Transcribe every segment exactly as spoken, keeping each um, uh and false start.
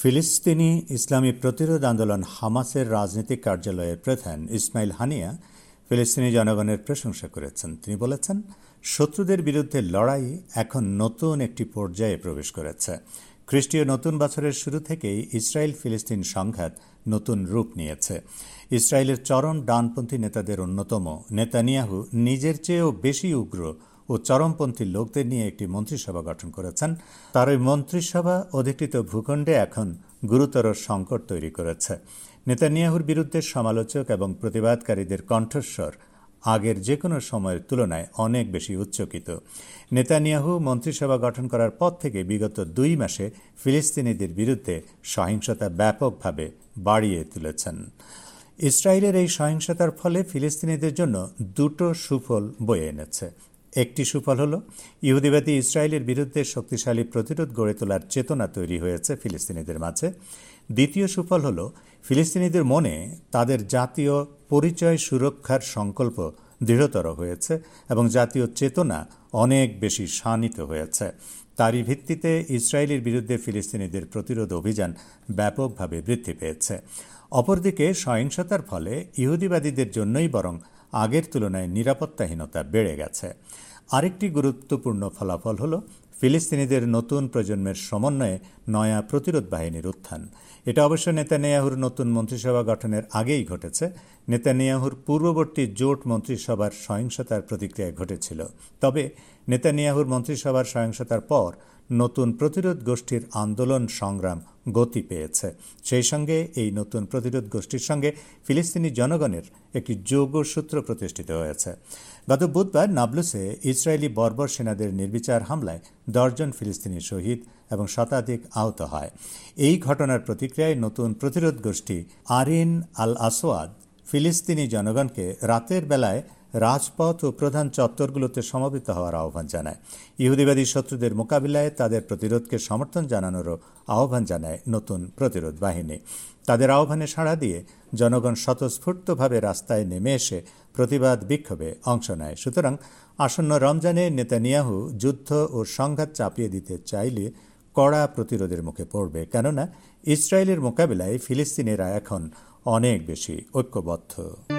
ফিলিস্তিনি ইসলামী প্রতিরোধ আন্দোলন হামাসের রাজনৈতিক কার্যালয়ের প্রধান ইসমাইল হানিয়া ফিলিস্তিনি জনগণের প্রশংসা করেছেন। তিনি বলেছেন, শত্রুদের বিরুদ্ধে লড়াই এখন নতুন একটি পর্যায়ে প্রবেশ করেছে। খ্রিস্টীয় নতুন বছরের শুরু থেকেই ইসরায়েল ফিলিস্তিন সংঘাত নতুন রূপ নিয়েছে। ইসরায়েলের চরম ডানপন্থী নেতাদের অন্যতম নেতানিয়াহু নিজের চেয়েও বেশি উগ্র ও চরমপন্থী লোকদের নিয়ে একটি মন্ত্রিসভা গঠন করেছেন। তার ওই মন্ত্রিসভা অধিকৃত ভূখণ্ডে এখন গুরুতর সংকট তৈরি করেছে। নেতানিয়াহুর বিরুদ্ধে সমালোচক এবং প্রতিবাদকারীদের কণ্ঠস্বর আগের যে কোনো সময়ের তুলনায় অনেক বেশি উচ্চকিত। নেতানিয়াহু মন্ত্রিসভা গঠন করার পর থেকে বিগত দুই মাসে ফিলিস্তিনিদের বিরুদ্ধে সহিংসতা ব্যাপকভাবে বাড়িয়ে তুলেছেন। ইসরায়েলের এই সহিংসতার ফলে ফিলিস্তিনিদের জন্য দুটো সুফল বয়ে এনেছে। একটি সুফল হল ইহুদিবাদী ইসরায়েলের বিরুদ্ধে শক্তিশালী প্রতিরোধ গড়ে তোলার চেতনা তৈরি হয়েছে ফিলিস্তিনিদের মাঝে। দ্বিতীয় সুফল হল ফিলিস্তিনিদের মনে তাদের জাতীয় পরিচয় সুরক্ষার সংকল্প দৃঢ়তর হয়েছে এবং জাতীয় চেতনা অনেক বেশি শানিত হয়েছে। তারই ভিত্তিতে ইসরায়েলের বিরুদ্ধে ফিলিস্তিনিদের প্রতিরোধ অভিযান ব্যাপকভাবে বৃদ্ধি পেয়েছে। অপরদিকে সহিংসতার ফলে ইহুদিবাদীদের জন্যই বরং আগের তুলনায় নিরাপত্তাহীনতা বেড়ে গেছে। আরেকটি গুরুত্বপূর্ণ ফলাফল হল ফিলিস্তিনিদের নতুন প্রজন্মের সমন্বয়ে নয়া প্রতিরোধ বাহিনীর উত্থান। এটা অবশ্য নেতানিয়াহুর নতুন মন্ত্রিসভা গঠনের আগেই ঘটেছে। নেতানিয়াহুর পূর্ববর্তী জোট মন্ত্রিসভার সহিংসতার প্রতিক্রিয়ায় ঘটেছিল। তবে নেতানিয়াহুর মন্ত্রিসভার সহিংসতার পর নতুন প্রতিরোধ গোষ্ঠীর আন্দোলন সংগ্রাম গতি পেয়েছে। সেই সঙ্গে এই নতুন প্রতিরোধ গোষ্ঠীর সঙ্গে ফিলিস্তিনি জনগণের একটি যোগসূত্র প্রতিষ্ঠিত হয়েছে। গত বুধবার নাবলুসে ইসরায়েলি বর্বর সেনাদের নির্বিচার হামলায় দশজন ফিলিস্তিনি শহীদ এবং শতাধিক আহত হয়। এই ঘটনার প্রতিক্রিয়ায় নতুন প্রতিরোধ গোষ্ঠী আরিন আল আসওয়াদ ফিলিস্তিনি জনগণকে রাতের বেলায় রাজপথ ও প্রধান চত্বরগুলোতে সমবেত হওয়ার আহ্বান জানায়। ইহুদিবাদী শত্রুদের মোকাবিলায় তাদের প্রতিরোধকে সমর্থন জানানোরও আহ্বান জানায় নতুন প্রতিরোধ বাহিনী। তাদের আহ্বানে সাড়া দিয়ে জনগণ স্বতঃস্ফূর্তভাবে রাস্তায় নেমে এসে প্রতিবাদ বিক্ষোভে অংশ নেয়। সুতরাং আসন্ন রমজানে নেতানিয়াহু যুদ্ধ ও সংঘাত চাপিয়ে দিতে চাইলে কড়া প্রতিরোধের মুখে পড়বে, কেননা ইসরায়েলের মোকাবিলায় ফিলিস্তিনিরা এখন অনেক বেশি ঐক্যবদ্ধ।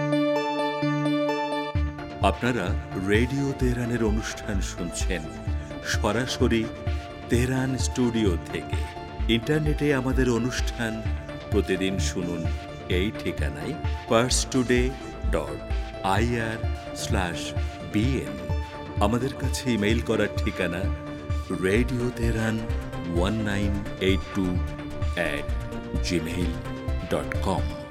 আপনারা রেডিও তেহরানের অনুষ্ঠান শুনছেন সরাসরি তেহরান স্টুডিও থেকে। ইন্টারনেটে আমাদের অনুষ্ঠান প্রতিদিন শুনুন এই ঠিকানায় Pars today dot IR slash BN. আমাদের কাছে ইমেইল করার ঠিকানা radio Tehran one nine eight two at Gmail dot com.